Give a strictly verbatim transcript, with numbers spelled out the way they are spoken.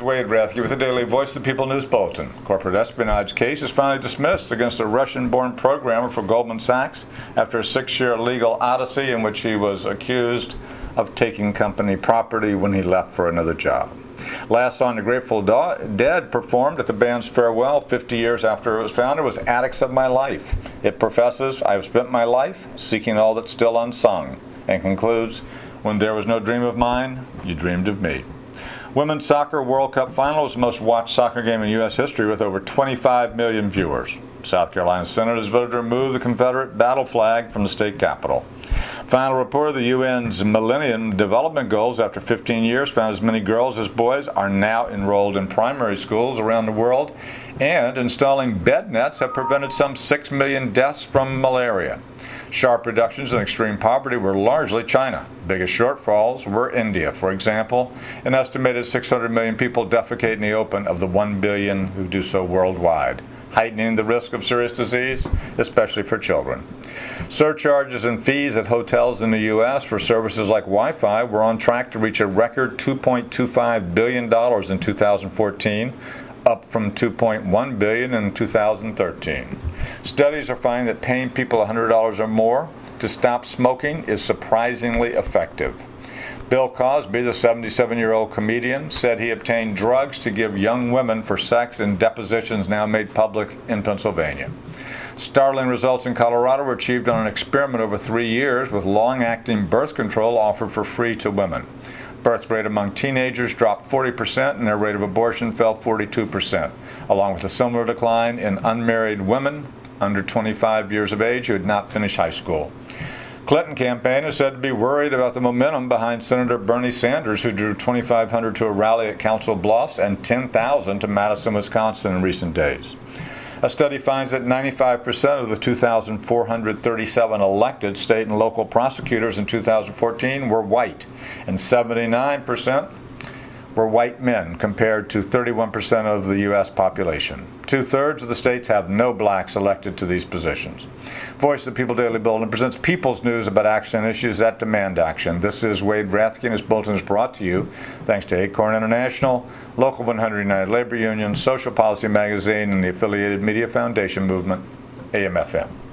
Wade Rathke with the Daily Voice of the People News Bulletin. Corporate espionage case is finally dismissed against a Russian-born programmer for Goldman Sachs after a six-year legal odyssey in which he was accused of taking company property when he left for another job. Last song the Grateful Dead performed at the band's farewell fifty years after it was founded was Attics of My Life. It professes, "I have spent my life seeking all that's still unsung," and concludes, "When there was no dream of mine, you dreamed of me." Women's Soccer World Cup Final was the most watched soccer game in U S history with over twenty-five million viewers. South Carolina Senate has voted to remove the Confederate battle flag from the state capitol. Final report of the U N's Millennium Development Goals after fifteen years found as many girls as boys are now enrolled in primary schools around the world, and installing bed nets have prevented some six million deaths from malaria. Sharp reductions in extreme poverty were largely China. Biggest shortfalls were India. For example, an estimated six hundred million people defecate in the open of the one billion who do so worldwide, heightening the risk of serious disease, especially for children. Surcharges and fees at hotels in the U S for services like Wi-Fi were on track to reach a record two point two five billion dollars in two thousand fourteen, up from two point one billion dollars in two thousand thirteen. Studies are finding that paying people one hundred dollars or more to stop smoking is surprisingly effective. Bill Cosby, the seventy-seven-year-old comedian, said he obtained drugs to give young women for sex in depositions now made public in Pennsylvania. Startling results in Colorado were achieved on an experiment over three years with long-acting birth control offered for free to women. Birth rate among teenagers dropped forty percent and their rate of abortion fell forty-two percent, along with a similar decline in unmarried women under twenty-five years of age who had not finished high school. Clinton campaign is said to be worried about the momentum behind Senator Bernie Sanders, who drew twenty-five hundred to a rally at Council Bluffs and ten thousand to Madison, Wisconsin in recent days. A study finds that ninety-five percent of the two thousand four hundred thirty-seven elected state and local prosecutors in two thousand fourteen were white, and seventy-nine percent were white men, compared to thirty-one percent of the U S population. Two-thirds of the states have no blacks elected to these positions. Voice of the People Daily Bulletin presents people's news about action and issues that demand action. This is Wade Rathke, and this bulletin is brought to you thanks to Acorn International, Local one hundred United Labor Union, Social Policy Magazine, and the affiliated Media Foundation Movement, A M F M.